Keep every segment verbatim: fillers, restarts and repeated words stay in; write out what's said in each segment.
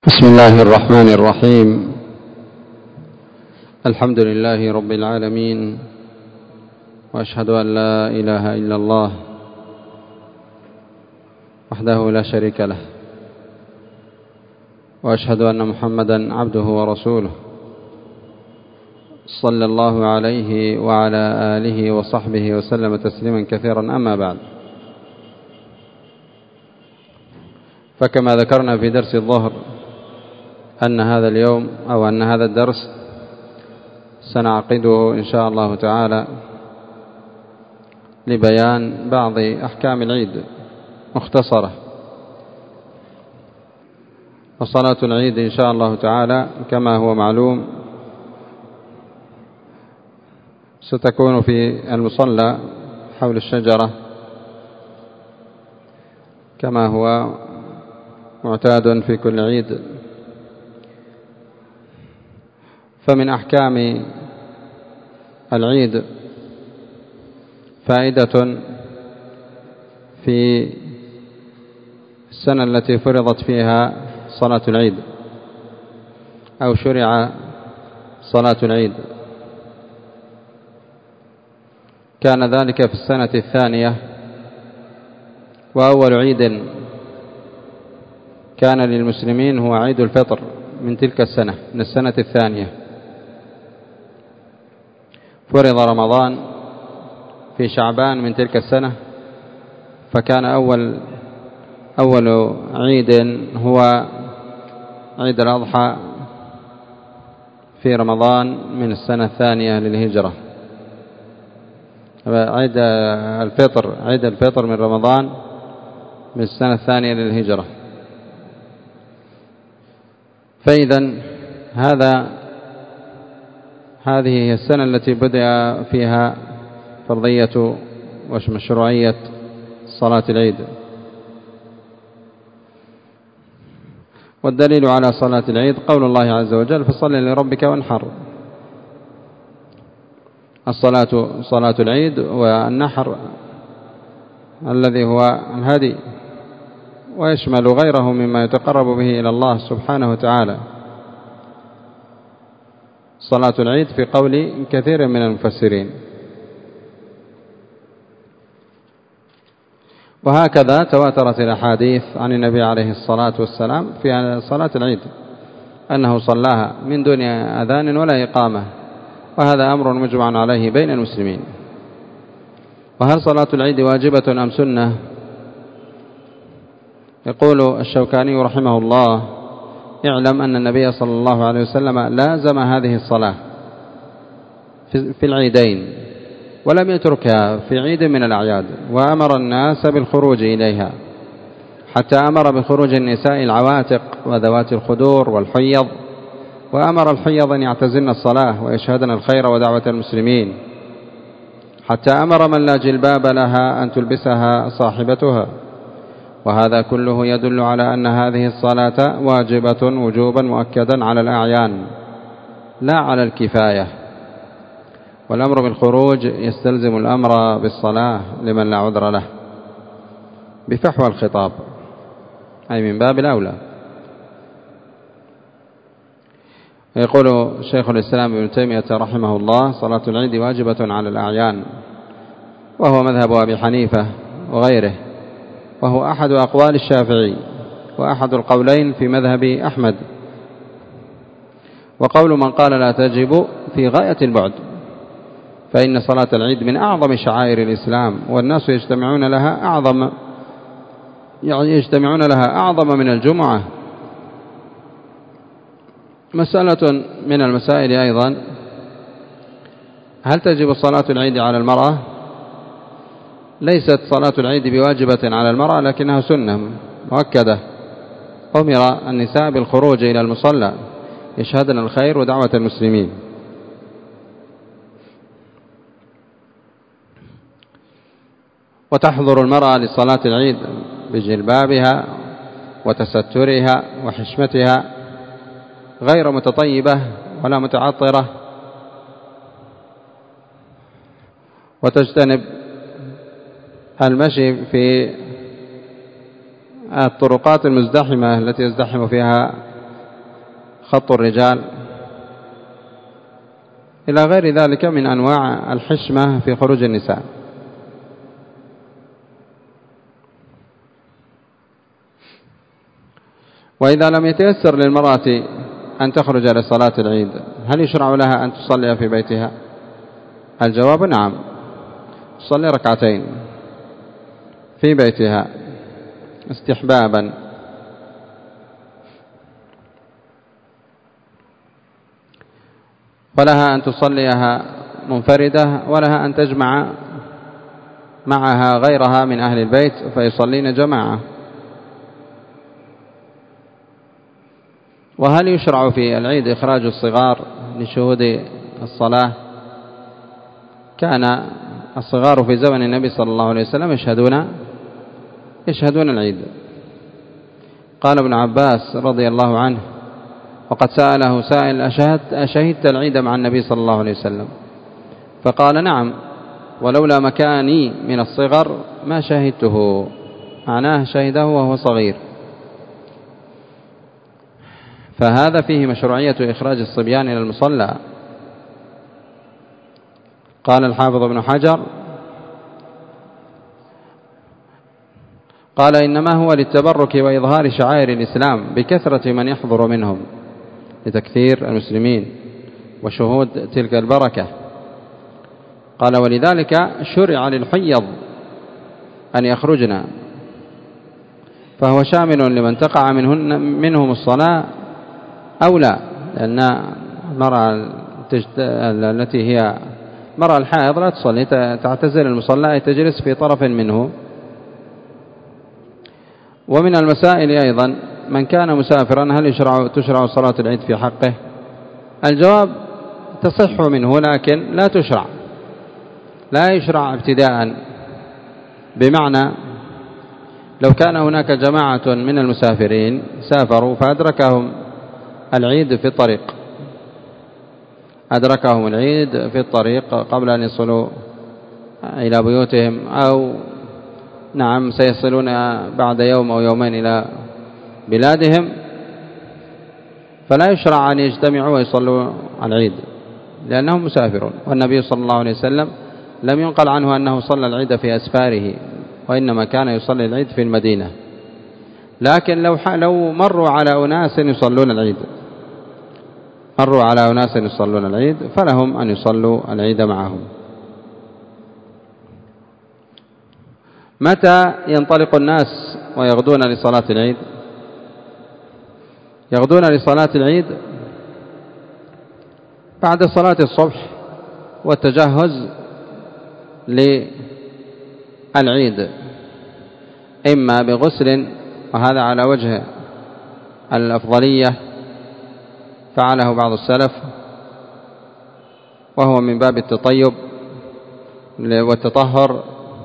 بسم الله الرحمن الرحيم. الحمد لله رب العالمين، وأشهد أن لا إله إلا الله وحده لا شريك له، وأشهد أن محمدا عبده ورسوله صلى الله عليه وعلى آله وصحبه وسلم تسليما كثيرا. أما بعد، فكما ذكرنا في درس الظهر أن هذا اليوم أو أن هذا الدرس سنعقده إن شاء الله تعالى لبيان بعض أحكام العيد مختصرة. وصلاة العيد إن شاء الله تعالى كما هو معلوم ستكون في المصلى حول الشجرة كما هو معتاد في كل عيد. فمن أحكام العيد فائدة في السنة التي فرضت فيها صلاة العيد أو شرع صلاة العيد. كان ذلك في السنة الثانية، وأول عيد كان للمسلمين هو عيد الفطر من تلك السنة، من السنة الثانية. فرض رمضان في شعبان من تلك السنة، فكان أول أول عيد هو عيد الأضحى في رمضان من السنة الثانية للهجرة. عيد الفطر عيد الفطر من رمضان من السنة الثانية للهجرة. فإذا هذا هذه هي السنة التي بدأ فيها فرضية ومشروعية صلاة العيد. والدليل على صلاة العيد قول الله عز وجل: فصل لربك وانحر. الصلاة صلاة العيد والنحر الذي هو الهدي، ويشمل غيره مما يتقرب به إلى الله سبحانه وتعالى. صلاة العيد في قول كثير من المفسرين. وهكذا تواترت الأحاديث عن النبي عليه الصلاة والسلام في صلاة العيد أنه صلاها من دون أذان ولا إقامة، وهذا أمر مجمع عليه بين المسلمين. وهل صلاة العيد واجبة أم سنة؟ يقول الشوكاني رحمه الله: اعلم أن النبي صلى الله عليه وسلم لازم هذه الصلاة في العيدين ولم يتركها في عيد من الأعياد، وأمر الناس بالخروج إليها، حتى أمر بخروج النساء العواتق وذوات الخدور والحيض، وأمر الحيض أن يعتزلن الصلاة ويشهدن الخير ودعوة المسلمين، حتى أمر من لا جلباب لها أن تلبسها صاحبتها. وهذا كله يدل على أن هذه الصلاة واجبة وجوبا مؤكدا على الأعيان لا على الكفاية. والأمر بالخروج يستلزم الأمر بالصلاة لمن لا عذر له بفحوى الخطاب، أي من باب الأولى. يقول شيخ الإسلام ابن تيمية رحمه الله: صلاة العيد واجبة على الأعيان، وهو مذهب أبي حنيفة وغيره، وهو أحد أقوال الشافعي وأحد القولين في مذهب أحمد. وقول من قال لا تجب في غاية البعد، فإن صلاة العيد من أعظم شعائر الإسلام، والناس يجتمعون لها أعظم يعني يجتمعون لها أعظم من الجمعة. مسألة من المسائل أيضا: هل تجب صلاة العيد على المرأة؟ ليست صلاة العيد بواجبة على المرأة، لكنها سنة مؤكدة. أمر النساء بالخروج إلى المصلى يشهدن الخير ودعوة المسلمين. وتحضر المرأة لصلاة العيد بجلبابها وتسترها وحشمتها، غير متطيبة ولا متعطرة، وتجتنب المشي في الطرقات المزدحمة التي يزدحم فيها خط الرجال إلى غير ذلك من أنواع الحشمة في خروج النساء. وإذا لم يتيسر للمرأة أن تخرج لصلاة العيد هل يشرع لها أن تصلي في بيتها؟ الجواب نعم، تصلي ركعتين في بيتها استحبابا. ولها أن تصليها منفردة، ولها أن تجمع معها غيرها من أهل البيت فيصلين جماعة. وهل يشرع في العيد إخراج الصغار لشهود الصلاة؟ كان الصغار في زمن النبي صلى الله عليه وسلم يشهدون يشهدون العيد. قال ابن عباس رضي الله عنه وقد سأله سائل أشهدت, أشهدت العيد مع النبي صلى الله عليه وسلم؟ فقال نعم، ولولا مكاني من الصغر ما شهدته، معناه شهده وهو صغير. فهذا فيه مشروعية إخراج الصبيان إلى المصلى. قال الحافظ ابن حجر قال إنما هو للتبرك وإظهار شعائر الإسلام بكثرة من يحضر منهم لتكثير المسلمين وشهود تلك البركة. قال ولذلك شرع للحيض أن يخرجنا، فهو شامل لمن تقع منهن منهم الصلاة أو لا، لأن المرأة التي هي مرأة الحائض لا تصلي، تعتزل المصلى، تجلس في طرف منه. ومن المسائل أيضا من كان مسافرا هل يشرع تشرع صلاة العيد في حقه؟ الجواب تصح منه لكن لا تشرع، لا يشرع ابتداء. بمعنى لو كان هناك جماعة من المسافرين سافروا فأدركهم العيد في الطريق أدركهم العيد في الطريق قبل أن يصلوا إلى بيوتهم، أو نعم سيصلون بعد يوم أو يومين إلى بلادهم، فلا يشرع أن يجتمعوا ويصلوا العيد لأنهم مسافرون. والنبي صلى الله عليه وسلم لم ينقل عنه أنه صلى العيد في أسفاره، وإنما كان يصلي العيد في المدينة. لكن لو لو مروا على أناس يصلون العيد مروا على أناس يصلون العيد فلهم أن يصلوا العيد معهم. متى ينطلق الناس ويغدون لصلاة العيد؟ يغدون لصلاة العيد بعد صلاة الصبح والتجهز للعيد، إما بغسل، وهذا على وجه الأفضلية فعله بعض السلف، وهو من باب التطيب والتطهر،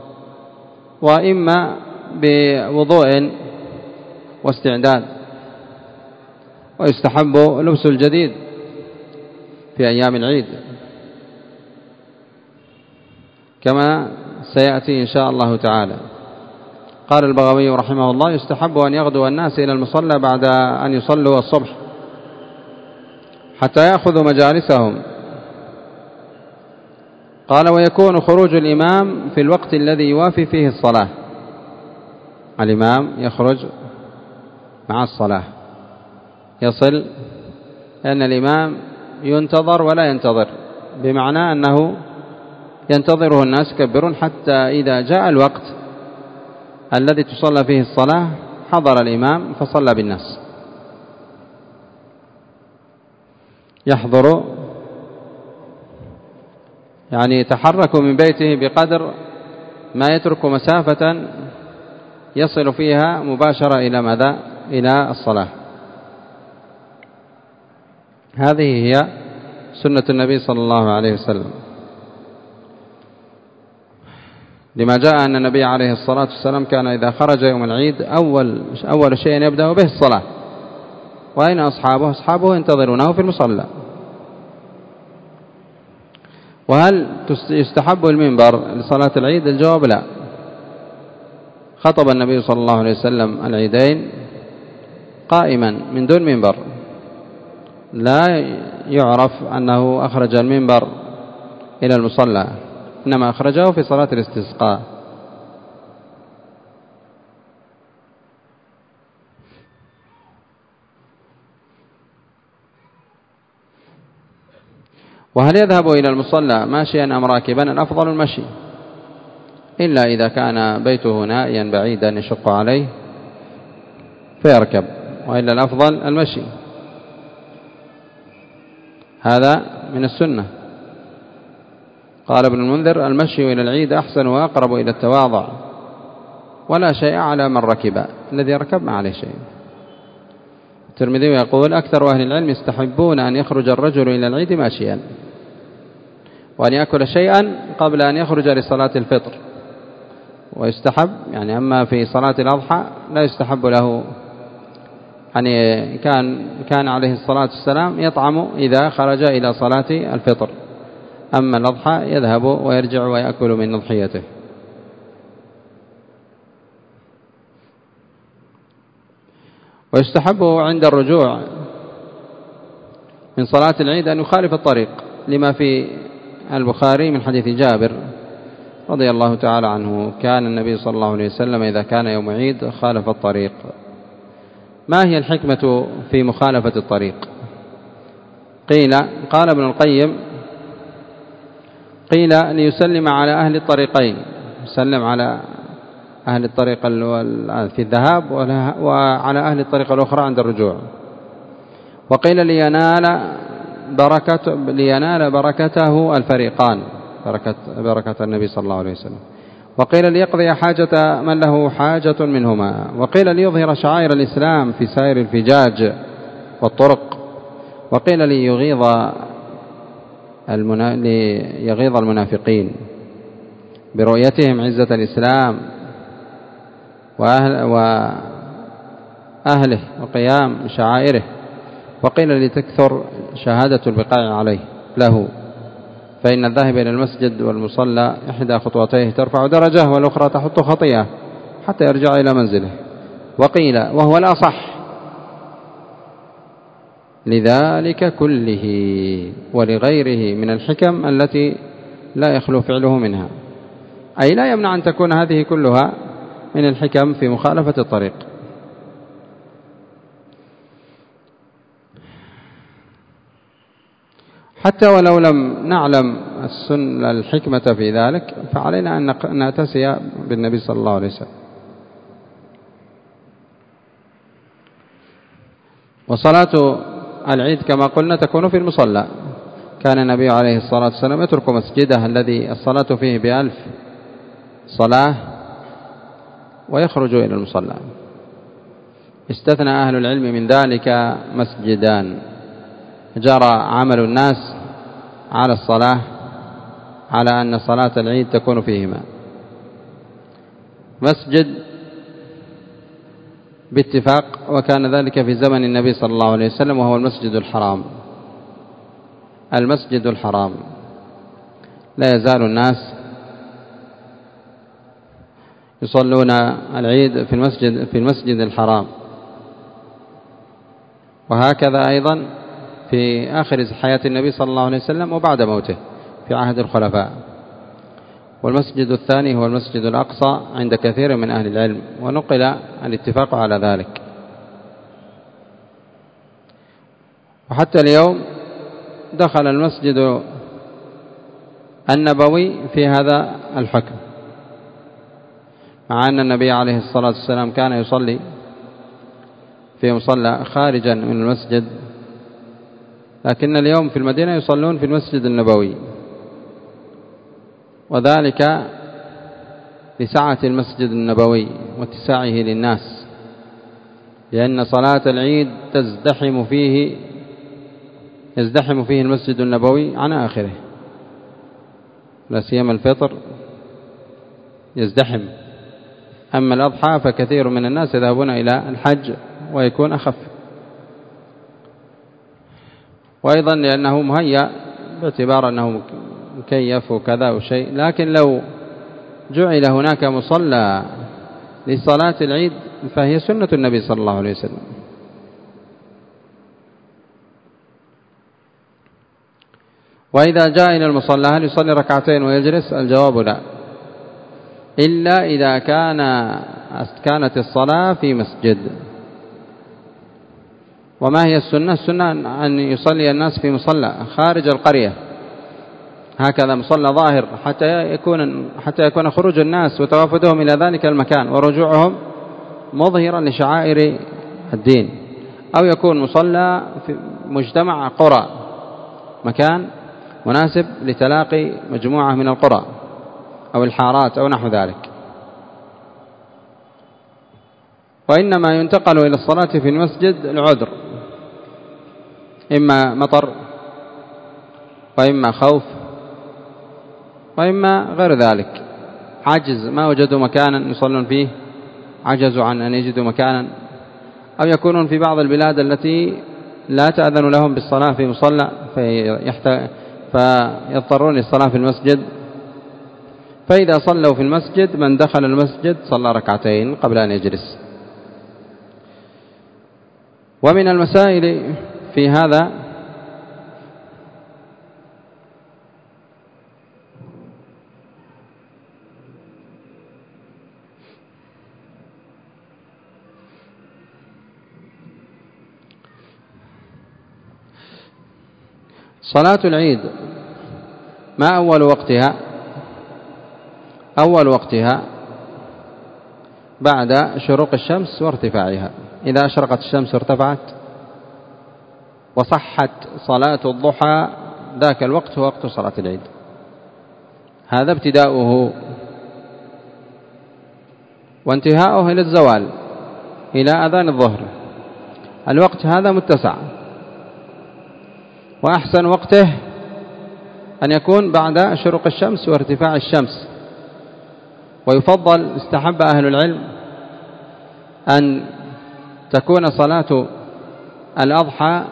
وإما بوضوء واستعداد. ويستحب لبس الجديد في أيام العيد كما سيأتي إن شاء الله تعالى. قال البغوي رحمه الله يستحب أن يغدو الناس إلى المصلى بعد أن يصلوا الصبح حتى يأخذوا مجالسهم. قال ويكون خروج الإمام في الوقت الذي يوافي فيه الصلاة، الإمام يخرج مع الصلاة يصل، لأن الإمام ينتظر ولا ينتظر، بمعنى أنه ينتظره الناس يكبرون حتى إذا جاء الوقت الذي تصلى فيه الصلاة حضر الإمام فصلى بالناس. يحضر يعني يتحرك من بيته بقدر ما يترك مسافة يصل فيها مباشرة إلى ماذا؟ إلى الصلاة. هذه هي سنة النبي صلى الله عليه وسلم، لما جاء أن النبي عليه الصلاة والسلام كان إذا خرج يوم العيد أول أول شيء يبدأ به الصلاة. وأين أصحابه؟ أصحابه ينتظرونه في المصلى. وهل يستحب المنبر لصلاة العيد؟ الجواب لا. خطب النبي صلى الله عليه وسلم العيدين قائما من دون منبر، لا يعرف أنه أخرج المنبر إلى المصلى، إنما أخرجه في صلاة الاستسقاء. وهل يذهب إلى المصلى ماشيا أم راكبا؟ الأفضل المشي، إلا إذا كان بيته نائيا بعيدا يشق عليه فيركب، وإلا الأفضل المشي. هذا من السنة. قال ابن المنذر: المشي إلى العيد أحسن وأقرب إلى التواضع، ولا شيء على من ركب، الذي ركب ما عليه شيء. الترمذي يقول: أكثر أهل العلم يستحبون أن يخرج الرجل إلى العيد ماشيا، وأن يأكل شيئا قبل أن يخرج لصلاة الفطر، ويستحب يعني أما في صلاة الأضحى لا يستحب له، يعني كان كان عليه الصلاة والسلام يطعم إذا خرج إلى صلاة الفطر، أما الأضحى يذهب ويرجع ويأكل من أضحيته. ويستحب عند الرجوع من صلاة العيد أن يخالف الطريق، لما في البخاري من حديث جابر رضي الله تعالى عنه: كان النبي صلى الله عليه وسلم إذا كان يوم عيد خالف الطريق. ما هي الحكمة في مخالفة الطريق؟ قيل قال ابن القيم: قيل ليسلم على أهل الطريقين، يسلم على أهل الطريق في الذهاب وعلى أهل الطريق الأخرى عند الرجوع. وقيل لينال بركة لينال بركته الفريقان، بركة, بركة النبي صلى الله عليه وسلم. وقيل ليقضي حاجة من له حاجة منهما. وقيل ليظهر شعائر الإسلام في سائر الفجاج والطرق. وقيل ليغيظ المنا... ليغيظ المنافقين برؤيتهم عزة الإسلام وأهل... وأهله وقيام شعائره. وقيل لتكثر شهادة البقاء عليه له، فإن الذاهب إلى المسجد والمصلى إحدى خطوتيه ترفع درجة والأخرى تحط خطيئة حتى يرجع إلى منزله. وقيل وهو الأصح لذلك كله ولغيره من الحكم التي لا يخلو فعله منها، أي لا يمنع أن تكون هذه كلها من الحكم في مخالفة الطريق. حتى ولو لم نعلم السنة الحكمة في ذلك فعلينا أن نأتسي بالنبي صلى الله عليه وسلم. وصلاة العيد كما قلنا تكون في المصلى. كان النبي عليه الصلاة والسلام يترك مسجده الذي الصلاة فيه بألف صلاة ويخرج إلى المصلى. استثنى أهل العلم من ذلك مسجدان جرى عمل الناس على الصلاة على أن صلاة العيد تكون فيهما: مسجد باتفاق، وكان ذلك في زمن النبي صلى الله عليه وسلم، وهو المسجد الحرام. المسجد الحرام لا يزال الناس يصلون العيد في المسجد في المسجد الحرام، وهكذا أيضا في آخر حياة النبي صلى الله عليه وسلم وبعد موته في عهد الخلفاء. والمسجد الثاني هو المسجد الأقصى عند كثير من أهل العلم، ونقل الاتفاق على ذلك. وحتى اليوم دخل المسجد النبوي في هذا الحكم، مع أن النبي عليه الصلاة والسلام كان يصلي في مصلى خارجا من المسجد، لكن اليوم في المدينة يصلون في المسجد النبوي، وذلك لسعة المسجد النبوي واتساعه للناس، لأن صلاة العيد تزدحم فيه يزدحم فيه المسجد النبوي عن آخره، لا سيما الفطر يزدحم. أما الأضحى فكثير من الناس يذهبون إلى الحج ويكون أخف، وأيضا لأنه مهيأ باعتبار أنه مكيف وكذا وشيء. لكن لو جعل هناك مصلى لصلاة العيد فهي سنة النبي صلى الله عليه وسلم. وإذا جاء إلى المصلى هل يصلي ركعتين ويجلس؟ الجواب لا، إلا إذا كان كانت الصلاة في مسجد. وما هي السنة؟ السنة أن يصلي الناس في مصلى خارج القرية، هكذا مصلى ظاهر، حتى يكون حتى يكون خروج الناس وتوافدهم إلى ذلك المكان ورجوعهم مظهرا لشعائر الدين، أو يكون مصلى في مجتمع قرى، مكان مناسب لتلاقي مجموعة من القرى أو الحارات أو نحو ذلك. وإنما ينتقل إلى الصلاة في المسجد العذر، إما مطر وإما خوف وإما غير ذلك، عجز، ما وجدوا مكانا يصلون فيه، عجزوا عن أن يجدوا مكانا، أو يكونون في بعض البلاد التي لا تأذن لهم بالصلاة في مصلى فيضطرون للصلاة في المسجد. فإذا صلوا في المسجد من دخل المسجد صلى ركعتين قبل أن يجلس. ومن المسائل في هذا صلاة العيد، ما أول وقتها؟ أول وقتها بعد شروق الشمس وارتفاعها. إذا أشرقت الشمس وارتفعت وصحت صلاة الضحى ذاك الوقت هو وقت صلاة العيد، هذا ابتداؤه، وانتهاؤه إلى الزوال إلى أذان الظهر. الوقت هذا متسع، وأحسن وقته أن يكون بعد شروق الشمس وارتفاع الشمس. ويفضل، استحب أهل العلم أن تكون صلاة الأضحى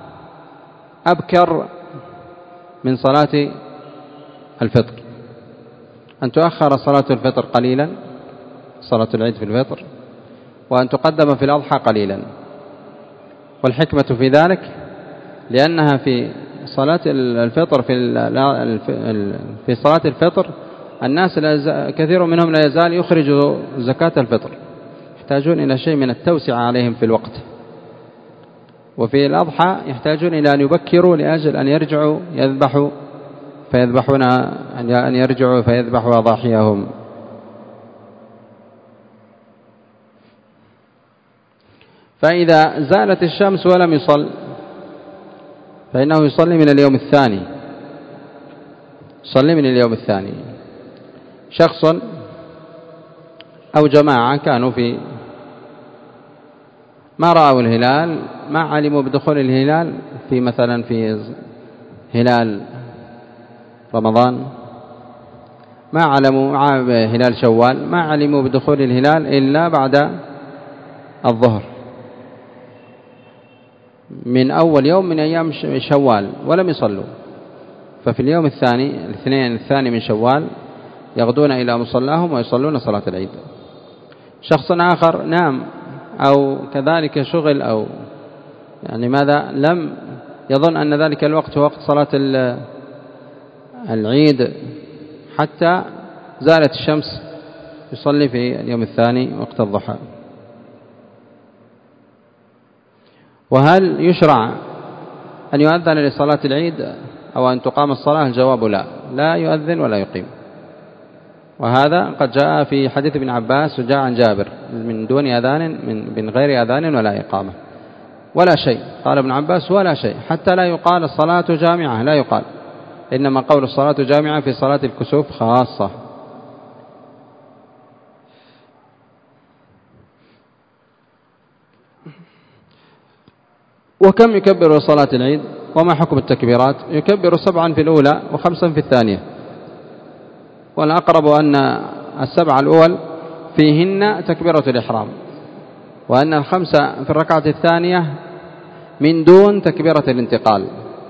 أبكر من صلاة الفطر، أن تؤخر صلاة الفطر قليلا، صلاة العيد في الفطر، وأن تقدم في الأضحى قليلا. والحكمة في ذلك لأنها في صلاة الفطر في في صلاة الفطر الناس كثير منهم لا يزال يخرج زكاة الفطر، يحتاجون إلى شيء من التوسعة عليهم في الوقت. وفي الأضحى يحتاجون إلى أن يبكروا لأجل أن يرجعوا يذبحوا فيذبحون أن يرجعوا فيذبحوا أضاحيهم. فإذا زالت الشمس ولم يصل فإنه يصلي من اليوم الثاني، يصلي من اليوم الثاني. شخص أو جماعة كانوا في ما رأوا الهلال، ما علموا بدخول الهلال في مثلا في هلال رمضان، ما علموا هلال شوال، ما علموا بدخول الهلال إلا بعد الظهر من أول يوم من أيام شوال ولم يصلوا. ففي اليوم الثاني الاثنين الثاني من شوال يغدون إلى مصلاهم ويصلون صلاة العيد. شخص آخر نام أو كذلك شغل أو يعني ماذا لم يظن أن ذلك الوقت هو وقت صلاة العيد حتى زالت الشمس، يصلي في اليوم الثاني وقت الضحى. وهل يشرع أن يؤذن لصلاة العيد أو أن تقام الصلاة؟ الجواب لا، لا يؤذن ولا يقيم. وهذا قد جاء في حديث ابن عباس وجاء عن جابر من دون أذان، من, من غير أذان ولا إقامة ولا شيء. قال ابن عباس ولا شيء، حتى لا يقال الصلاة جامعة، لا يقال، إنما قول الصلاة جامعة في صلاة الكسوف خاصة. وكم يكبر صلاة العيد؟ وما حكم التكبيرات؟ يكبر سبعا في الأولى وخمسا في الثانية، والأقرب أن السبع الأول فيهن تكبيرة الإحرام، وأن الخمسة في الركعة الثانية من دون تكبيرة الانتقال،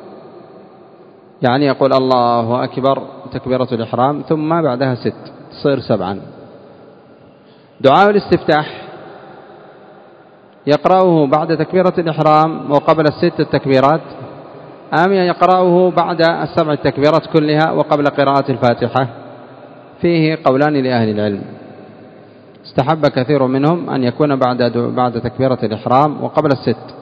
يعني يقول الله أكبر تكبيرة الإحرام ثم بعدها ست تصير سبعا. دعاء الاستفتاح يقرأه بعد تكبيرة الإحرام وقبل الست التكبيرات أم يقرأه بعد السبع التكبيرات كلها وقبل قراءة الفاتحة؟ فيه قولان لأهل العلم. استحب كثير منهم أن يكون بعد بعد تكبيرة الإحرام وقبل الست،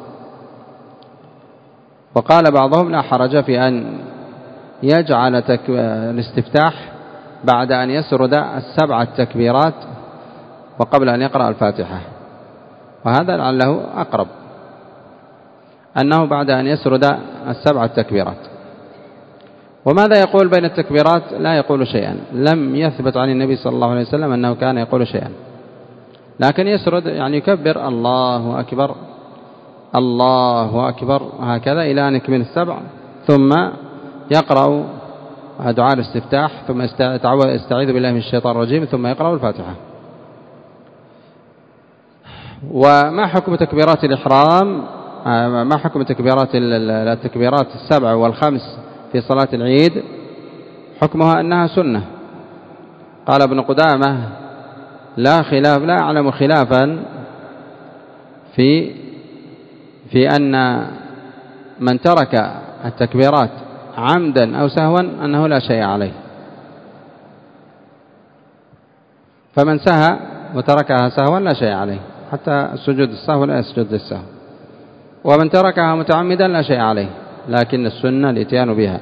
وقال بعضهم لا حرج في أن يجعل الاستفتاح بعد أن يسرد السبع التكبيرات وقبل أن يقرأ الفاتحة، وهذا لعله أقرب، أنه بعد أن يسرد السبع التكبيرات. وماذا يقول بين التكبيرات؟ لا يقول شيئا، لم يثبت عن النبي صلى الله عليه وسلم أنه كان يقول شيئا، لكن يسرد يعني يكبر الله أكبر الله أكبر هكذا إلى أن يكمل السبع، ثم يقرأ دعاء الاستفتاح، ثم يستعيذ بالله من الشيطان الرجيم، ثم يقرأ الفاتحة. وما حكم تكبيرات الإحرام؟ ما حكم تكبيرات التكبيرات السبع والخمس في صلاة العيد؟ حكمها أنها سنة. قال ابن قدامة لا خلاف، لا أعلم خلافا في في أن من ترك التكبيرات عمدا أو سهوا أنه لا شيء عليه. فمن سهى وتركها سهوا لا شيء عليه، حتى السجود السهو لا يسجد للسهو. ومن تركها متعمدا لا شيء عليه، لكن السنة الاتيان بها.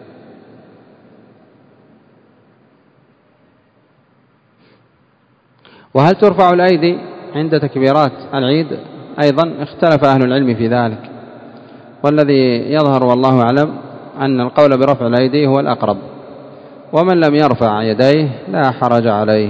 وهل ترفع الأيدي عند تكبيرات العيد؟ أيضا اختلف أهل العلم في ذلك، والذي يظهر والله أعلم أن القول برفع الأيدي هو الأقرب، ومن لم يرفع يديه لا حرج عليه.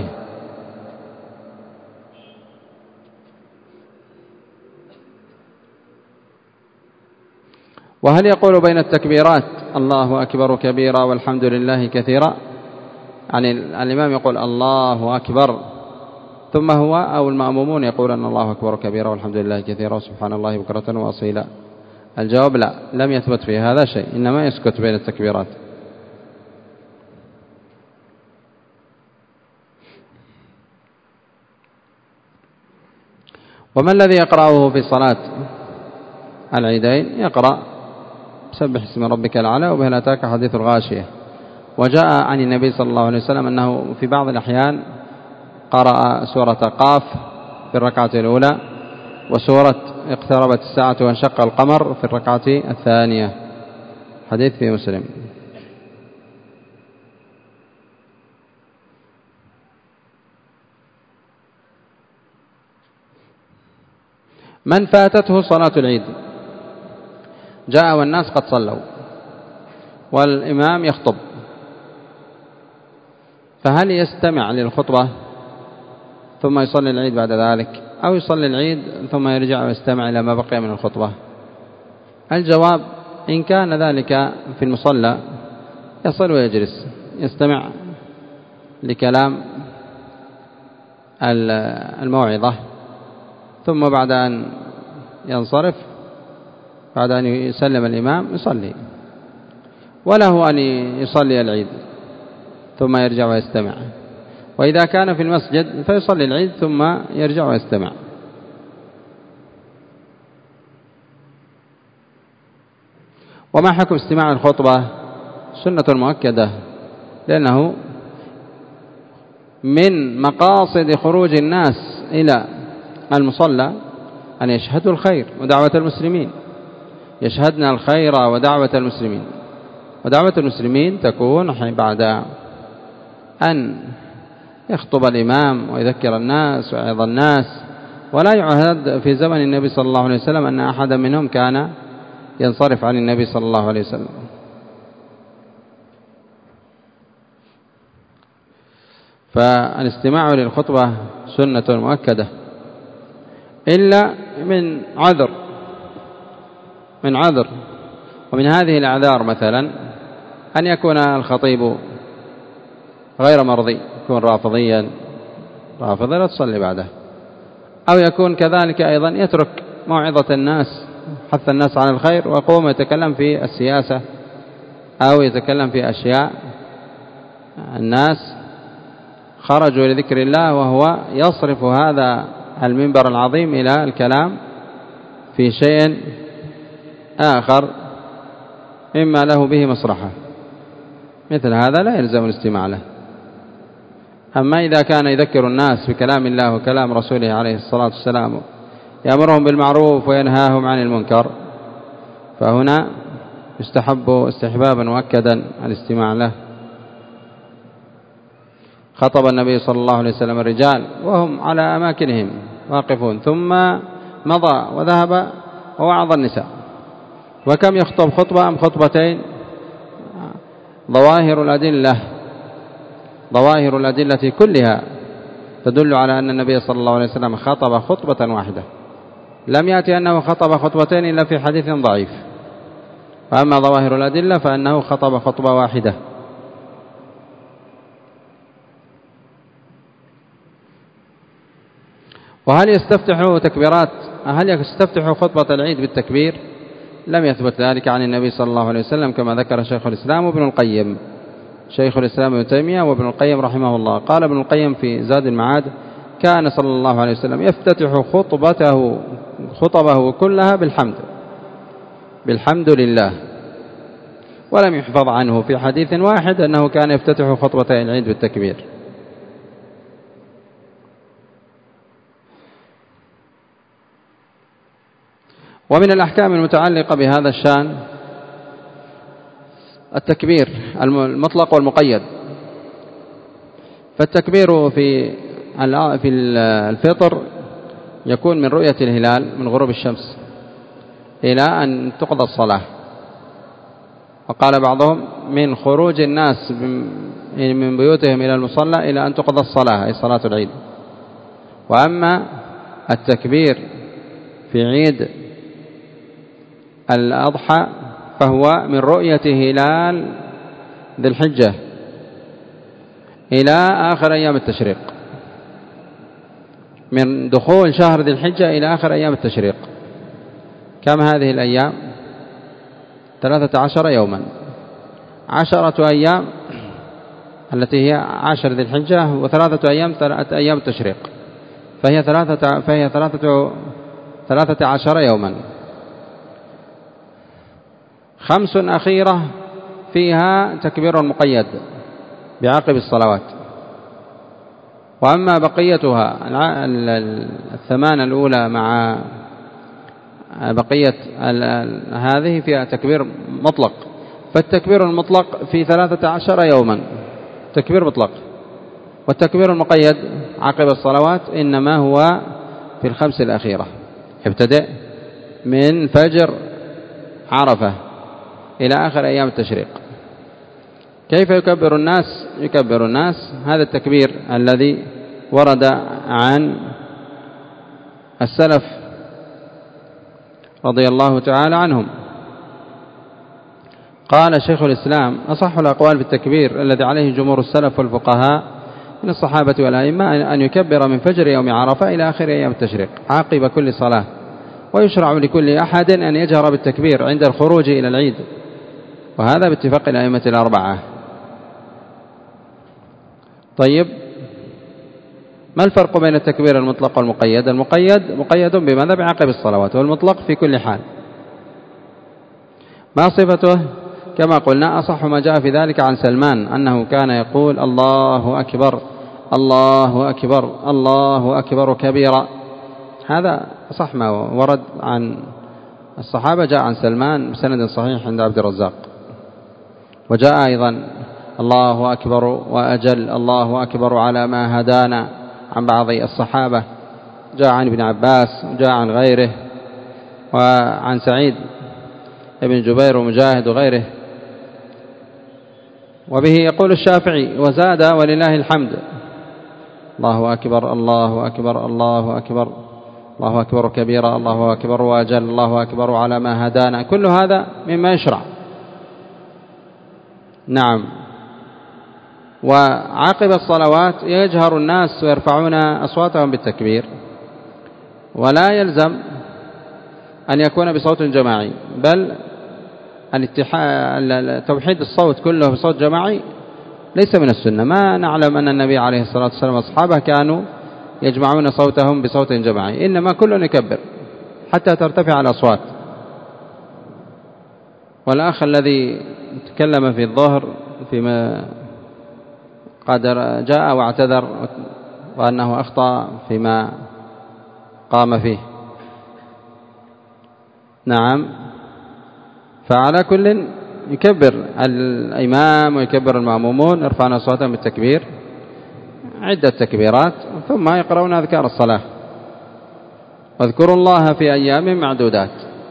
وهل يقول بين التكبيرات الله أكبر كبيرا والحمد لله كثيرا؟ يعني الإمام يقول الله أكبر ثم هو أو المأمومون يقول أن الله أكبر كبيرا والحمد لله كثيرا وسبحان الله بكرة وأصيلا؟ الجواب لا، لم يثبت في هذا شيء، إنما يسكت بين التكبيرات. وما الذي يقرأه في صلاة العيدين؟ يقرأ سبح اسم ربك الأعلى وبهل أتاك حديث الغاشية. وجاء عن النبي صلى الله عليه وسلم أنه في بعض الأحيان قرأ سورة قاف في الركعة الأولى، وسورة اقتربت الساعة وانشق القمر في الركعة الثانية، حديث في مسلم. من فاتته صلاة العيد جاء والناس قد صلوا والإمام يخطب، فهل يستمع للخطبة ثم يصلي العيد بعد ذلك، أو يصلي العيد ثم يرجع ويستمع إلى ما بقي من الخطبة؟ الجواب إن كان ذلك في المصلى يصل ويجلس يستمع لكلام الموعظة، ثم بعد أن ينصرف بعد أن يسلم الإمام يصلي، وله أن يصلي العيد ثم يرجع ويستمع. وإذا كان في المسجد فيصلي العيد ثم يرجع ويستمع. وما حكم استماع الخطبة؟ سنة مؤكدة، لأنه من مقاصد خروج الناس إلى المصلى أن يشهدوا الخير ودعوة المسلمين، يشهدن الخير ودعوة المسلمين. ودعوة المسلمين تكون بعد أن يخطب الإمام ويذكر الناس ويعظ الناس. ولا يعهد في زمن النبي صلى الله عليه وسلم أن أحدا منهم كان ينصرف عن النبي صلى الله عليه وسلم. فالاستماع للخطبة سنة مؤكدة، إلا من عذر من عذر ومن هذه الأعذار مثلا أن يكون الخطيب غير مرضي، يكون رافضيا رافضا لا تصلي بعده، أو يكون كذلك أيضا يترك موعظة الناس حث الناس على الخير ويقوم يتكلم في السياسة أو يتكلم في أشياء الناس خرجوا لذكر الله، وهو يصرف هذا المنبر العظيم إلى الكلام في شيء آخر مما له به مصلحة، مثل هذا لا يلزم الاستماع له. أما إذا كان يذكر الناس بكلام الله وكلام رسوله عليه الصلاة والسلام يأمرهم بالمعروف وينهاهم عن المنكر، فهنا يستحب استحبابا مؤكدا الاستماع له. خطب النبي صلى الله عليه وسلم الرجال وهم على أماكنهم واقفون، ثم مضى وذهب ووعظ النساء. وكم يخطب خطبة أم خطبتين؟ ظواهر الأدلة ظواهر الأدلة كلها تدل على أن النبي صلى الله عليه وسلم خطب خطبة واحدة، لم يأتي أنه خطب خطبتين إلا في حديث ضعيف. وأما ظواهر الأدلة فأنه خطب خطبة واحدة. وهل يستفتح تكبيرات هل يستفتح خطبة العيد بالتكبير؟ لم يثبت ذلك عن النبي صلى الله عليه وسلم، كما ذكر شيخ الإسلام وابن القيم شيخ الإسلام ابن تيمية وابن القيم رحمه الله. قال ابن القيم في زاد المعاد: كان صلى الله عليه وسلم يفتتح خطبته خطبه كلها بالحمد بالحمد لله، ولم يحفظ عنه في حديث واحد أنه كان يفتتح خطبة العيد بالتكبير. ومن الأحكام المتعلقة بهذا الشأن التكبير المطلق والمقيد. فالتكبير في في الفطر يكون من رؤية الهلال من غروب الشمس إلى أن تقضى الصلاة، وقال بعضهم من خروج الناس من بيوتهم إلى المصلى إلى أن تقضى الصلاة، أي صلاة العيد. وأما التكبير في عيد الأضحى فهو من رؤية هلال ذي الحجة إلى آخر أيام التشريق، من دخول شهر ذي الحجة إلى آخر أيام التشريق. كم هذه الأيام؟ ثلاثة عشر يوما، عشرة أيام التي هي عشر ذي الحجة، وثلاثة أيام ثلاثة أيام التشريق، فهي ثلاثة فهي ثلاثة ثلاثة عشر يوما. خمس أخيرة فيها تكبير مقيد بعقب الصلوات. وأما بقيتها الثمان الأولى مع بقية هذه فيها تكبير مطلق. فالتكبير المطلق في ثلاثة عشر يوما تكبير مطلق، والتكبير المقيد عقب الصلوات إنما هو في الخمس الأخيرة، يبتدئ من فجر عرفة إلى آخر أيام التشريق. كيف يكبر الناس؟ يكبر الناس هذا التكبير الذي ورد عن السلف رضي الله تعالى عنهم. قال شيخ الإسلام: أصح الأقوال بالتكبير الذي عليه جمهور السلف والفقهاء من الصحابة والأئمة أن يكبر من فجر يوم عرفة إلى آخر أيام التشريق عقب كل صلاة، ويشرع لكل أحد أن يجهر بالتكبير عند الخروج إلى العيد، وهذا باتفاق الأئمة الأربعة. طيب، ما الفرق بين التكبير المطلق والمقيد؟ المقيد مقيد بماذا؟ بعقب الصلوات، والمطلق في كل حال. ما صفته؟ كما قلنا أصح ما جاء في ذلك عن سلمان أنه كان يقول: الله أكبر الله أكبر الله أكبر كبيرا. هذا أصح ما ورد عن الصحابة، جاء عن سلمان بسند صحيح عند عبد الرزاق. وجاء أيضا: الله أكبر وأجل الله أكبر على ما هدانا عن بعض الصحابة، جاء عن ابن عباس وجاء عن غيره، وعن سعيد ابن جبير ومجاهد وغيره. وبه يقول الشافعي: وزاد ولله الحمد، الله أكبر الله أكبر الله أكبر الله أكبر كبيرا الله أكبر وأجل الله أكبر على ما هدانا. كل هذا مما يشرع. نعم. وعقب الصلوات يجهر الناس ويرفعون أصواتهم بالتكبير، ولا يلزم أن يكون بصوت جماعي، بل توحيد الصوت كله بصوت جماعي ليس من السنة. ما نعلم أن النبي عليه الصلاة والسلام وأصحابه كانوا يجمعون صوتهم بصوت جماعي، إنما كل يكبر حتى ترتفع الأصوات. والأخ الذي تكلم في الظهر فيما قدر جاء واعتذر وأنه أخطأ فيما قام فيه. نعم. فعلى كل يكبر الإمام ويكبر المأمومون، يرفعون أصواتهم بالتكبير عدة تكبيرات، ثم يقرؤون أذكار الصلاة. واذكروا الله في أيام معدودات.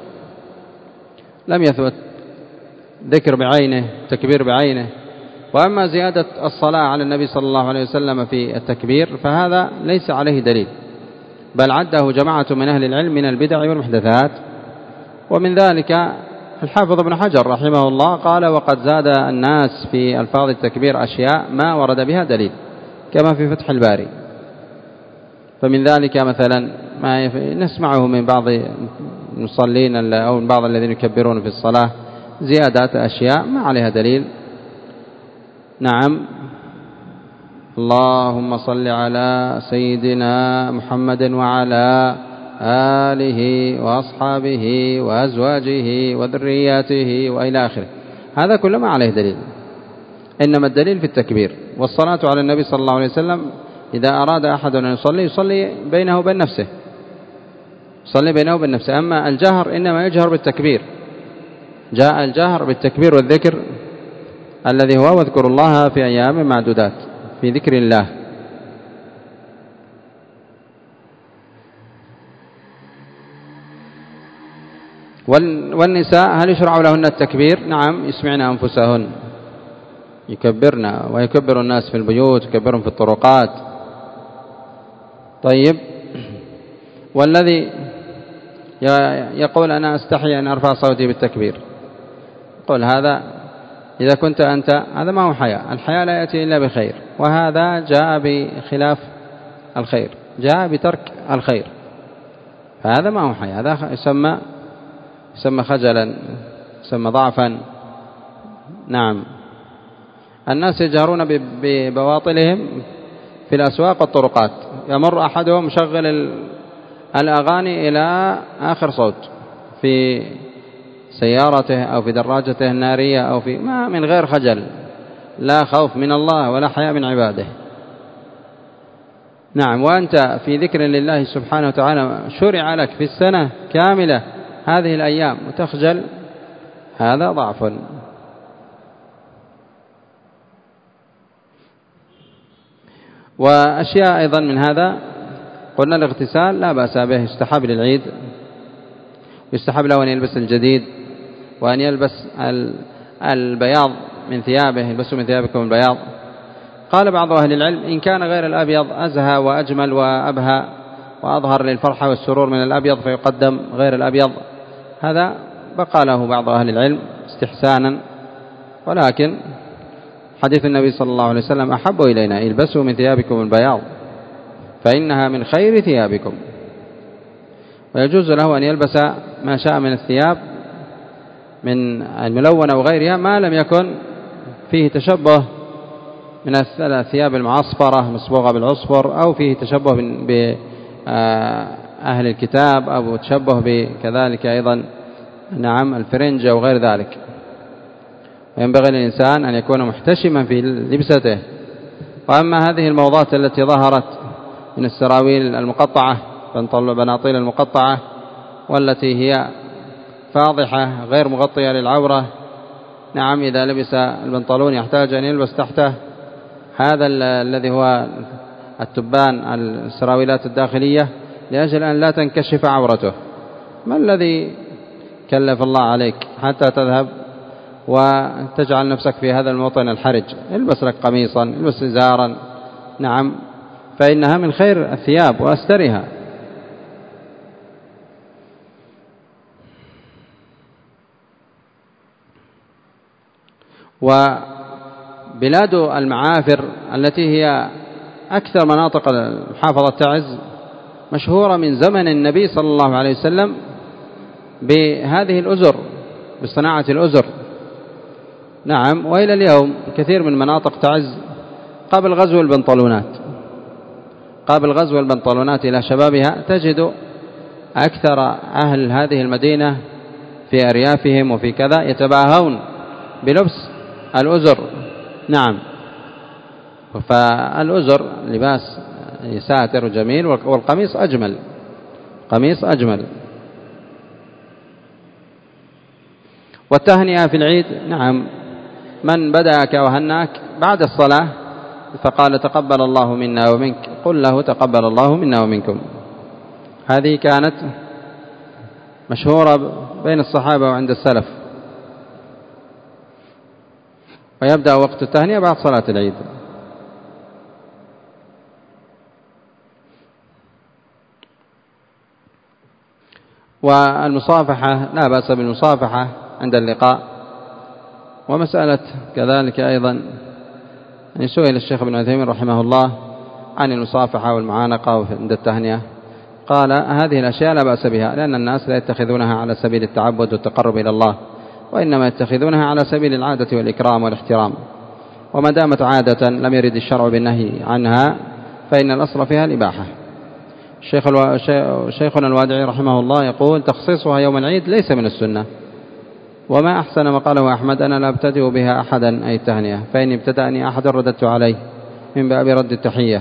لم يثبت ذكر بعينه، تكبير بعينه. وأما زيادة الصلاة على النبي صلى الله عليه وسلم في التكبير فهذا ليس عليه دليل، بل عده جماعة من أهل العلم من البدع والمحدثات. ومن ذلك الحافظ ابن حجر رحمه الله قال: وقد زاد الناس في ألفاظ التكبير أشياء ما ورد بها دليل، كما في فتح الباري. فمن ذلك مثلا ما نسمعه من بعض المصلين أو من بعض الذين يكبرون في الصلاة زيادات أشياء ما عليها دليل. نعم. اللهم صل على سيدنا محمد وعلى آله وأصحابه وأزواجه وذرياته وإلى آخره، هذا كله ما عليه دليل. إنما الدليل في التكبير. والصلاة على النبي صلى الله عليه وسلم إذا أراد أحد أن يصلي يصلي بينه وبين نفسه، يصلي بينه وبين نفسه. أما الجهر إنما يجهر بالتكبير. جاء الجهر بالتكبير والذكر الذي هو واذكروا الله في أيام معدودات، في ذكر الله. والنساء هل يشرع لهن التكبير؟ نعم، يسمعن أنفسهن، يكبرن ويكبر الناس في البيوت، يكبرهم في الطرقات. طيب، والذي يقول أنا أستحي أن أرفع صوتي بالتكبير، قل هذا إذا كنت أنت، هذا ما هو حياء. الحياء لا يأتي إلا بخير، وهذا جاء بخلاف الخير، جاء بترك الخير، فهذا ما هو حياء، هذا يسمى يسمى خجلا، يسمى ضعفا. نعم. الناس يجهرون ببواطلهم في الأسواق والطرقات، يمر أحدهم مشغل الأغاني إلى آخر صوت في سيارته أو في دراجته النارية أو في ما، من غير خجل، لا خوف من الله ولا حياء من عباده. نعم. وأنت في ذكر لله سبحانه وتعالى شرع لك في السنة كاملة هذه الأيام وتخجل، هذا ضعف. وأشياء أيضا من هذا، قلنا الاغتسال لا بأس به، يستحب للعيد، يستحب له أن يلبس الجديد، وأن يلبس البياض من ثيابه، يلبسوا من ثيابكم البياض. قال بعض أهل العلم إن كان غير الأبيض أزهى وأجمل وأبهى وأظهر للفرحة والسرور من الأبيض فيقدم غير الأبيض، هذا بقى له بعض أهل العلم استحسانا. ولكن حديث النبي صلى الله عليه وسلم أحب إلينا البسوا من ثيابكم البياض فإنها من خير ثيابكم. ويجوز له أن يلبس ما شاء من الثياب من الملونة وغيرها ما لم يكن فيه تشبه من الثياب المعصفرة مصبوغة بالعصفر، أو فيه تشبه بأهل الكتاب، أو تشبه بكذلك أيضا نعم الفرنج أو غير ذلك. وينبغي للإنسان أن يكون محتشما في لبسته. وأما هذه الموضات التي ظهرت من السراويل المقطعة، بناطيل المقطعة، والتي هي فاضحة غير مغطية للعورة، نعم إذا لبس البنطلون يحتاج أن يلبس تحته هذا الذي هو التبان، السراويلات الداخلية، لأجل أن لا تنكشف عورته. ما الذي كلف الله عليك حتى تذهب وتجعل نفسك في هذا الموطن الحرج؟ البس لك قميصا، البس إزارا، نعم، فإنها من خير الثياب وأسترها. وبلاد المعافر التي هي أكثر مناطق محافظة تعز مشهورة من زمن النبي صلى الله عليه وسلم بهذه الأزر، بصناعة الأزر. نعم. وإلى اليوم كثير من مناطق تعز قبل غزو البنطلونات، قبل غزو البنطلونات إلى شبابها، تجد أكثر أهل هذه المدينة في أريافهم وفي كذا يتباهون بلبس الأزر. نعم. فالأزر لباس ساتر وجميل، والقميص أجمل، قميص أجمل. والتهنئة في العيد، نعم، من بدأك وهناك بعد الصلاة فقال تقبل الله منا ومنك، قل له تقبل الله منا ومنكم. هذه كانت مشهورة بين الصحابة وعند السلف. ويبدأ وقت التهنئة بعد صلاة العيد. والمصافحة لا بأس بالمصافحة عند اللقاء. ومسألة كذلك أيضا يعني سئل الشيخ ابن عثيمين رحمه الله عن المصافحة والمعانقة عند التهنئة، قال هذه الأشياء لا بأس بها، لأن الناس لا يتخذونها على سبيل التعبد والتقرب إلى الله، وإنما يتخذونها على سبيل العادة والإكرام والاحترام. وما دامت عادة لم يرد الشرع بالنهي عنها فإن الأصل فيها الإباحة. الشيخ الو... شيخنا الوادعي رحمه الله يقول تخصيصها يوم العيد ليس من السنة، وما أحسن ما قاله أحمد أنا لا أبتدئ بها أحدا أي التهنئة، فإن ابتدأني أحد رددت عليه من باب رد التحية.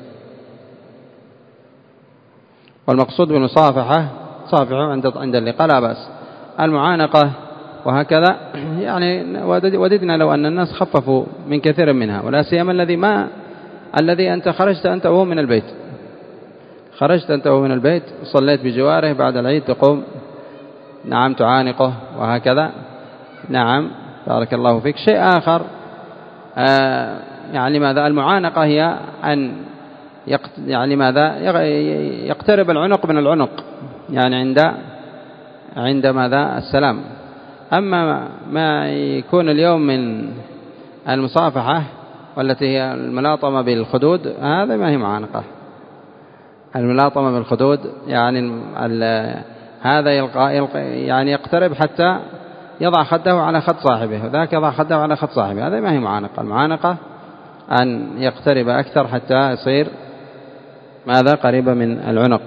والمقصود بالمصافحة صافحوا عند عند اللقاء لا بأس. المعانقة وهكذا يعني وددنا لو أن الناس خففوا من كثير منها، ولا سيما الذي ما الذي أنت خرجت أنت وهو من البيت، خرجت أنت وهو من البيت صليت بجواره، بعد العيد تقوم نعم تعانقه وهكذا. نعم بارك الله فيك. شيء آخر آه يعني ماذا المعانقة هي أن يعني ماذا يقترب العنق من العنق، يعني عند عند ماذا السلام. أما ما يكون اليوم من المصافحة والتي هي الملاطمة بالخدود هذا ما هي معانقة. الملاطمة بالخدود يعني هذا يلقى يلقى يعني يقترب حتى يضع خده على خد صاحبه، وذاك يضع خده على خد صاحبه، هذا ما هي معانقة. المعانقة أن يقترب أكثر حتى يصير ماذا قريبة من العنق.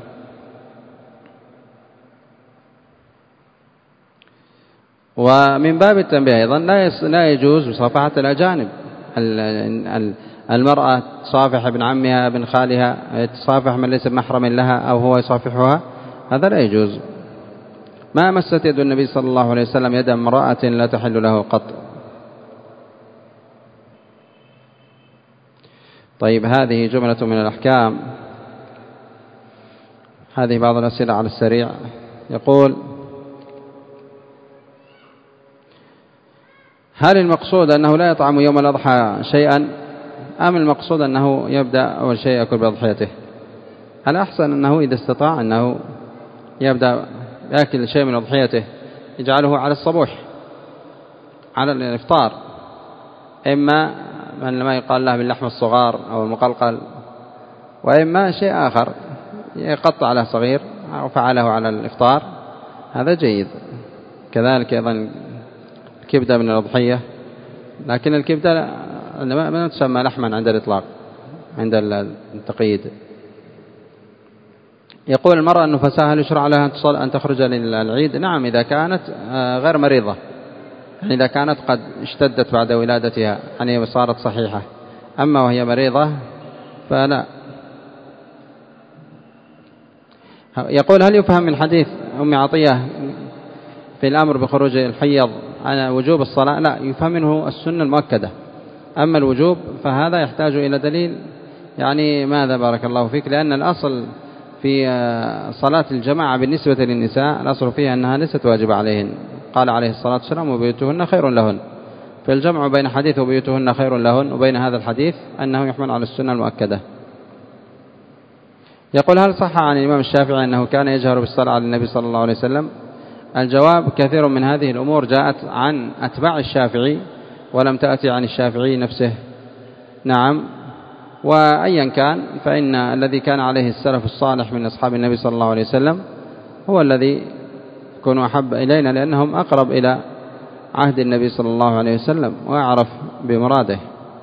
ومن باب التنبيه أيضا لا يجوز مصافحة الأجانب. المرأة تصافح ابن عمها ابن خالها، تصافح من ليس محرم لها أو هو يصافحها، هذا لا يجوز. ما مست يد النبي صلى الله عليه وسلم يد امرأة لا تحل له قط. طيب هذه جملة من الأحكام. هذه بعض الأسئلة على السريع. يقول هل المقصود أنه لا يطعم يوم الأضحى شيئا، أم المقصود أنه يبدأ أول شيء يأكل بأضحيته؟ الأحسن أنه إذا استطاع أنه يبدأ يأكل شيء من أضحيته يجعله على الصبوح على الإفطار، إما من ما يقال له باللحم الصغار أو المقلقل، وإما شيء آخر يقطع له صغير أو فعله على الإفطار، هذا جيد. كذلك أيضا الكبدة من الأضحية، لكن الكبدة ما تسمى لحما عند الإطلاق عند التقييد. يقول المرأة النفساء هل يشرع لها أن تخرج للعيد؟ نعم إذا كانت غير مريضة، يعني إذا كانت قد اشتدت بعد ولادتها يعني صارت صحيحة، أما وهي مريضة فلا. يقول هل يفهم من حديث أم عطية في الأمر بخروج الحيض على وجوب الصلاة؟ لا، يفهم منه السنة المؤكدة، أما الوجوب فهذا يحتاج إلى دليل. يعني ماذا بارك الله فيك؟ لأن الأصل في صلاة الجماعة بالنسبة للنساء الأصل فيها أنها ليست واجبة عليهن، قال عليه الصلاة والسلام وبيوتهن خير لهن، فالجمع بين حديث وبيوتهن خير لهن وبين هذا الحديث أنه يحمل على السنة المؤكدة. يقول هل صح عن الإمام الشافعي أنه كان يجهر بالصلاة على النبي صلى الله عليه وسلم؟ الجواب كثير من هذه الأمور جاءت عن أتباع الشافعي ولم تأتي عن الشافعي نفسه. نعم. وأيا كان فإن الذي كان عليه السلف الصالح من أصحاب النبي صلى الله عليه وسلم هو الذي يكون أحب إلينا، لأنهم أقرب إلى عهد النبي صلى الله عليه وسلم وأعرف بمراده.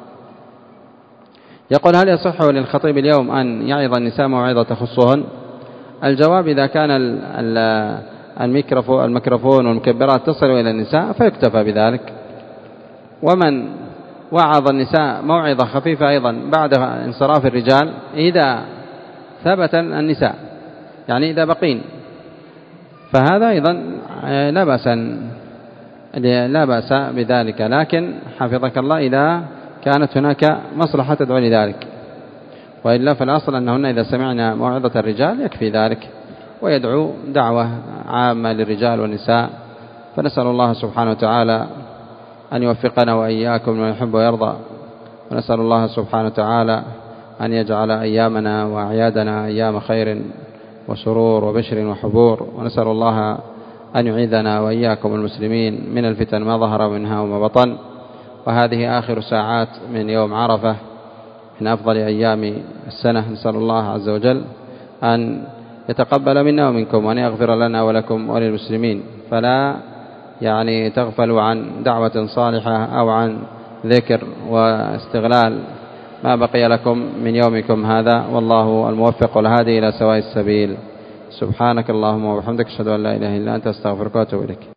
يقول هل يصح للخطيب اليوم أن يعظ النساء موعظة تخصهن؟ الجواب إذا كان الميكروفون الميكروفون والمكبرات تصل إلى النساء فيكتفى بذلك. ومن وعظ النساء موعظة خفيفة أيضا بعد انصراف الرجال إذا ثبت النساء، يعني إذا بقين، فهذا أيضا لا بأس لا بأس بذلك، لكن حفظك الله إذا كانت هناك مصلحة تدعو لذلك، وإلا فالأصل أنهن إذا سمعنا موعظة الرجال يكفي ذلك، ويدعو دعوة عامة للرجال والنساء. فنسأل الله سبحانه وتعالى أن يوفقنا وإياكم لما يحب ويرضى، ونسأل الله سبحانه وتعالى أن يجعل أيامنا وأعيادنا أيام خير وسرور وبشر وحبور، ونسأل الله أن يعيذنا وإياكم المسلمين من الفتن ما ظهر منها وما بطن. وهذه آخر ساعات من يوم عرفة من أفضل أيام السنة، نسأل الله عز وجل أن يتقبل منا ومنكم وأن يغفر لنا ولكم وللمسلمين. فلا يعني تغفلوا عن دعوة صالحة أو عن ذكر واستغلال ما بقي لكم من يومكم هذا، والله الموفق والهادي إلى سواء السبيل. سبحانك اللهم وبحمدك، أشهد أن لا إله إلا أنت، أستغفرك وأتوب إليك.